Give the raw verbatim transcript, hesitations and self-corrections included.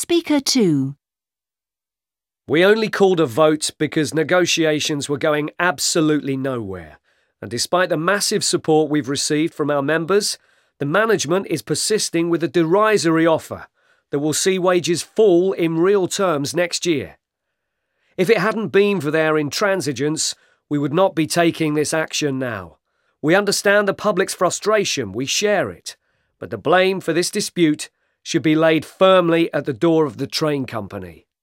Speaker two. We only called a vote because negotiations were going absolutely nowhere, and despite the massive support we've received from our members, the management is persisting with a derisory offer that will see wages fall in real terms next year. If it hadn't been for their intransigence, we would not be taking this action now. We understand the public's frustration, we share it, but the blame for this dispute should be laid firmly at the door of the train company.